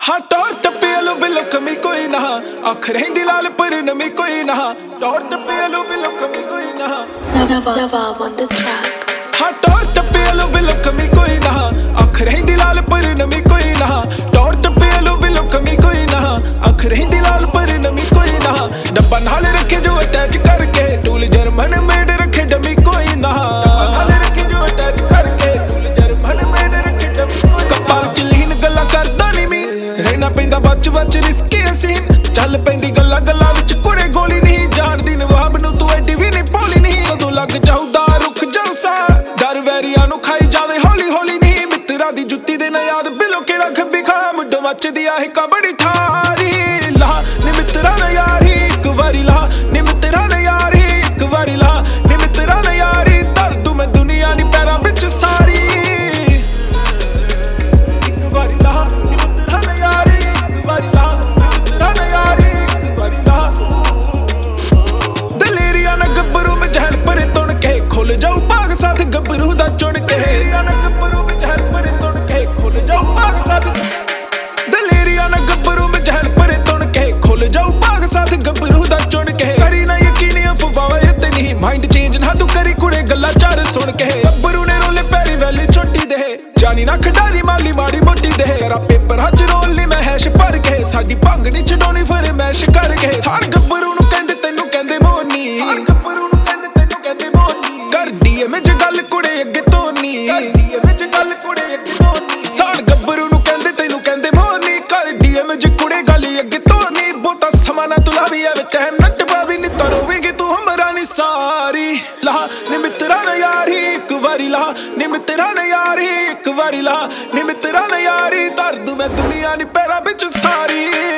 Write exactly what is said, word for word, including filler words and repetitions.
हाँ टौर टप्पे लो बिलो कमी कोई ना अख रही लाल पर नमी कोई ना टौर टप्पे लो बिलो कमी कोई ना हाँ टौर टप्पे लो बिलो कमी कोई ना अख रही लाल पर नमी कोई ना टौर टप्पे लो बिलो कमी कोई ना अख रही लाल पर नमी कोई ना डब्बा नाल रखे जो अटैच करके टूल जर्मन मेड रखे जमी कोई ना नाल रखे जो अटैच करके टूल जर्मन मेड रखे जमी कोई कपाल च लीन गल्ला करदा नहीं मीन रहना पैंदा बच बच रिस्की सीन चल पैंदी गल्ला गल्ला विच कुड़े गोली नहीं जानदी नवाब नूं तू एडी भी नहीं भोली नहीं कदों लग जाऊदा रुक जाऊ सा डर वैरियां नूं खाई जावे हौली हौली नहीं मित्तरां दी जुत्ती दे ना याद बिलो केड़ा खब्बी खा मुड्डों मचदी आ हिका बड़ी ठारी ला नी मित्तरां ना यारी इक वारी ला नी मित्तरां ना यारी इक वारी ला नी मित्तरां ना यारी दर दूं मैं दुनिया नी पैरां विच सारी इक वारी ला नी मित्तरां ना यारी इक वारी ला नी मित्तरां ना यारी इक वारी ला दलेरिया ना गब्बरू में जहल परे तुण के खुल जाऊ भाग साथ गब्बरू दा चुन के दलेरिया ना गब्बरू में जहल परे तुण के खुल जाऊ भाग साथ दलेरिया ना गब्बरू में जहल परे तुण के खुल जाऊ भाग साथ गब्बरू दा चुन के करी ना यकीनी अफवाह ते नहीं माइंड चेंज ना तू करी कुड़े गल्ला चार सुन के गब्बरू ने रोले पैरी वैली छोटी दे जानी ना खडारी माली माड़ी मोटी दे तेरा पेपर हज रोल नी मैं हैश भर के साडी भंग नी छडौनी फिर मैश कर के सार गब्बरू नूं कहंदे तैनूं कहंदे मोनी सार गब्बरू नूं कहंदे तैनूं कहंदे मोनी कर डीएम च गल कुड़े अगे तोनी कर डीएम च गल कुड़े अगे तोनी सार गब्बरू नूं कहंदे तैनूं कहंदे मोनी कर डीएम च कुड़े गल अगे तोनी बोता समा ना तू लावी ऐ टाइम नट पावी नी तरोवेगी तू हमरा नी सारी ला नी मित्तरां ना यारी इक वारी ला नी मित्तरां ना यारी इक वारी ला नी मित्तरां ना यारी दर दूं मैं दुनिया नी पैरां विच सारी।